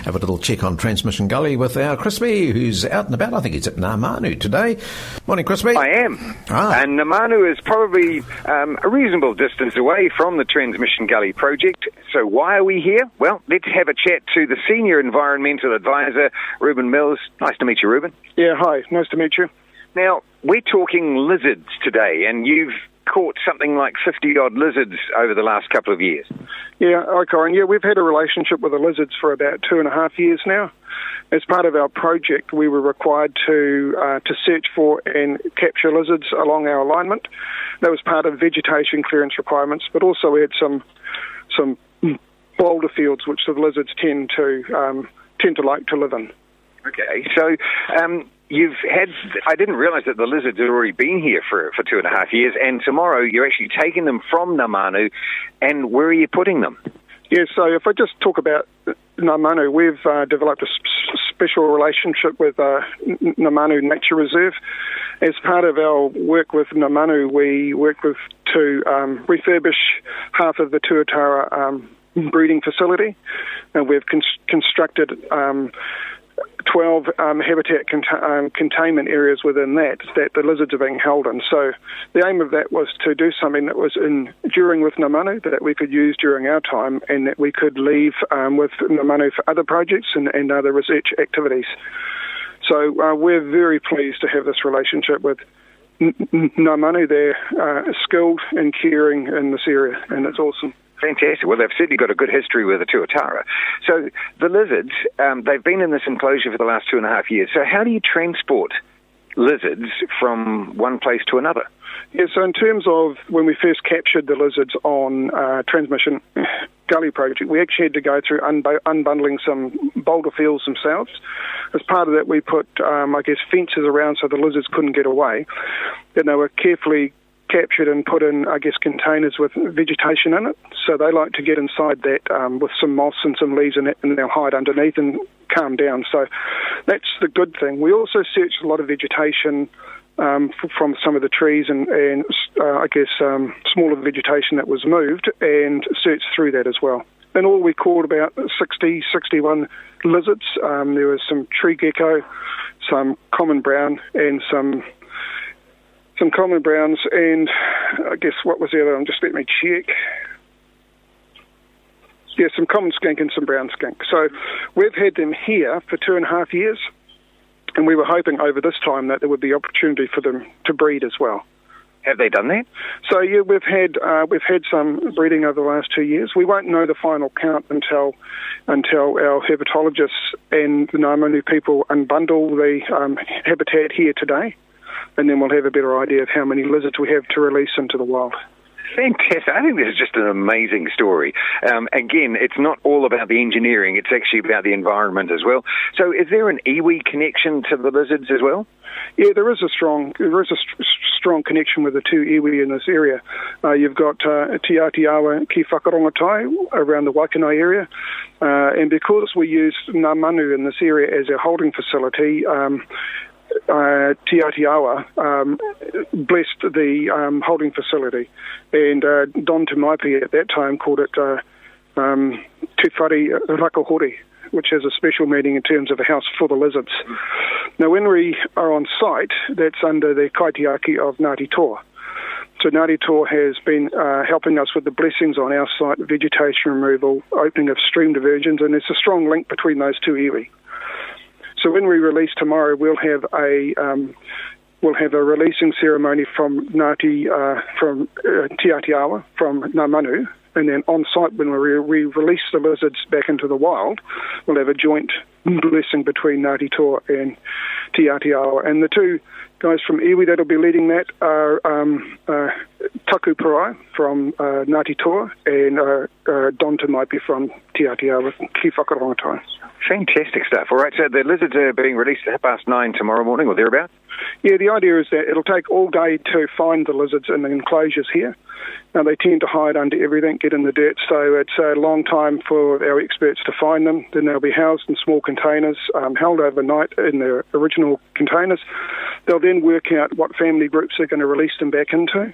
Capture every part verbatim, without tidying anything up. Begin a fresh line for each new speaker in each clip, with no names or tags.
have a little check on Transmission Gully with our Crispy, who's out and about. I think he's at Namanu today. Morning, Crispy.
I am. Ah. And Namanu is probably um, a reasonable distance away from the Transmission Gully project. So why are we here? Well, let's have a chat to the Senior Environmental Advisor, Ruben Mills. Nice to meet you, Ruben.
Yeah, hi. Nice to meet you.
Now, we're talking lizards today, and you've caught something like fifty-odd lizards over the last couple of years.
Yeah, hi, Corin. Yeah, we've had a relationship with the lizards for about two and a half years now. As part of our project, we were required to uh, to search for and capture lizards along our alignment. That was part of vegetation clearance requirements, but also we had some some boulder fields which the lizards tend to um, tend to like to live in.
Okay, so um, you've had, I didn't realise that the lizards had already been here for, for two and a half years, and tomorrow you're actually taking them from Namanu, and where are you putting them?
Yeah, so if I just talk about Namanu, we've uh, developed a sp- special relationship with uh, Namanu Nature Reserve. As part of our work with Namanu, we worked with to um, refurbish half of the Tuatara um, breeding facility, and we've con- constructed um, twelve um, habitat cont- um, containment areas within that that the lizards are being held in. So the aim of that was to do something that was enduring with Namanu, that we could use during our time, and that we could leave um, with Namanu for other projects and, and other research activities. So uh, we're very pleased to have this relationship with N- N- Namanu. They're uh, skilled and caring in this area, and it's awesome.
Fantastic. Well, they've certainly got a good history with the Tuatara. So the lizards, um, they've been in this enclosure for the last two and a half years. So how do you transport lizards from one place to another?
Yeah, so in terms of when we first captured the lizards on uh, Transmission Gully project, we actually had to go through unb- unbundling some boulder fields themselves. As part of that, we put, um, I guess, fences around so the lizards couldn't get away. Then they were carefully captured and put in, I guess, containers with vegetation in it. So they like to get inside that um, with some moss and some leaves in it, and they'll hide underneath and calm down. So that's the good thing. We also searched a lot of vegetation um, f- from some of the trees and, and uh, I guess, um, smaller vegetation that was moved, and searched through that as well. In all, we caught about sixty, sixty-one lizards. Um, there was some tree gecko, some common brown, and some some common browns, and I guess what was the other one? Just let me check. Yeah, some common skink and some brown skink. So we've had them here for two and a half years, and we were hoping over this time that there would be opportunity for them to breed as well.
Have they done that?
So yeah, we've had uh, we've had some breeding over the last two years. We won't know the final count until until our herpetologists and the Namanu people unbundle the um, habitat here today, and then we'll have a better idea of how many lizards we have to release into the wild.
Fantastic. I think this is just an amazing story. Um, again, it's not all about the engineering, it's actually about the environment as well. So is there an iwi connection to the lizards as well?
Yeah, there is a strong there is a st- strong connection with the two iwi in this area. Uh, you've got uh, Te Atiawa ki Whakarongotai around the Waikanae area, uh, and because we use Namanu in this area as our holding facility, um, Uh, Te Atiawa um, blessed the um, holding facility, and uh, Don Tumaipi at that time called it uh, um, Te Whare Rakahore, which has a special meaning in terms of a house for the lizards. Now, when we are on site, that's under the kaitiaki of Ngāti Toa. So Ngāti Toa has been uh, helping us with the blessings on our site, vegetation removal, opening of stream diversions, and there's a strong link between those two iwi. So when we release tomorrow, we'll have a um, we'll have a releasing ceremony from Ngāti uh, from uh, Te Atiawa from Namanu, and then on site when we, re- we release the lizards back into the wild, we'll have a joint blessing between Ngāti Toa and Te Atiawa. And the two guys from iwi that'll be leading that are um, uh, Taku Parai from uh, Ngāti Toa and uh, uh, Don Tumaipi from Te Atiawa ki Whakarongotai.
Fantastic stuff. All right, so the lizards are being released at half past nine tomorrow morning or thereabouts?
Yeah, the idea is that it'll take all day to find the lizards in the enclosures here. Now, they tend to hide under everything, get in the dirt, so it's a long time for our experts to find them. Then they'll be housed in small containers, um, held overnight in their original containers. They'll then work out what family groups they're going to release them back into.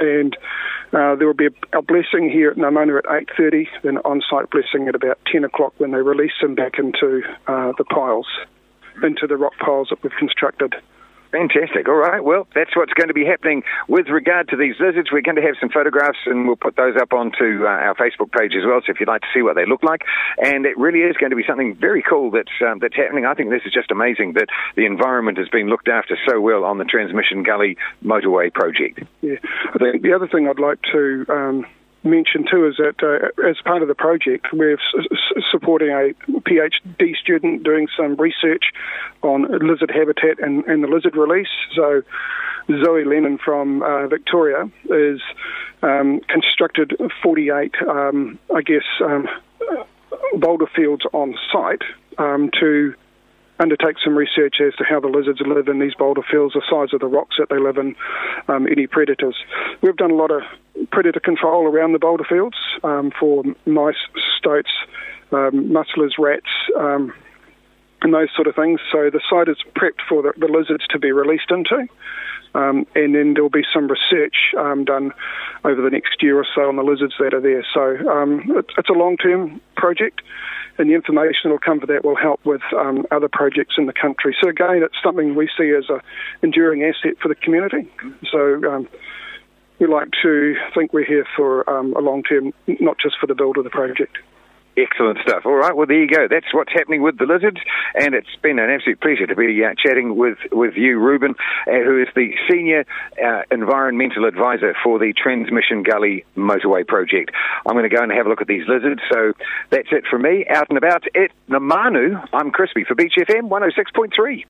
and uh, there will be a, a blessing here at Namanu at eight thirty, then on-site blessing at about ten o'clock when they release them back into uh, the piles, into the rock piles that we've constructed.
Fantastic. All right. Well, that's what's going to be happening with regard to these lizards. We're going to have some photographs, and we'll put those up onto uh, our Facebook page as well, so if you'd like to see what they look like. And it really is going to be something very cool that's, um, that's happening. I think this is just amazing that the environment has been looked after so well on the Transmission Gully motorway project.
Yeah. I think the other thing I'd like to Um mention too is that uh, as part of the project we're s- s- supporting a PhD student doing some research on lizard habitat and, and the lizard release. So Zoe Lennon from uh, Victoria is um, constructed forty-eight um, I guess um, boulder fields on site um, to undertake some research as to how the lizards live in these boulder fields, the size of the rocks that they live in, um, any predators. We've done a lot of predator control around the boulder fields um, for mice, stoats, um, mustlers, rats, um, and those sort of things. So the site is prepped for the, the lizards to be released into. Um, and then there'll be some research um, done over the next year or so on the lizards that are there. So um, it, it's a long-term project, and the information that will come for that will help with um, other projects in the country. So again, it's something we see as an enduring asset for the community. So um, we like to think we're here for um, a long term, not just for the build of the project.
Excellent stuff. All right, well, there you go. That's what's happening with the lizards, and it's been an absolute pleasure to be uh, chatting with, with you, Ruben, uh, who is the Senior uh, Environmental Advisor for the Transmission Gully Motorway Project. I'm going to go and have a look at these lizards, so that's it from me. Out and about at Namanu, I'm Crispy for Beach F M one oh six point three.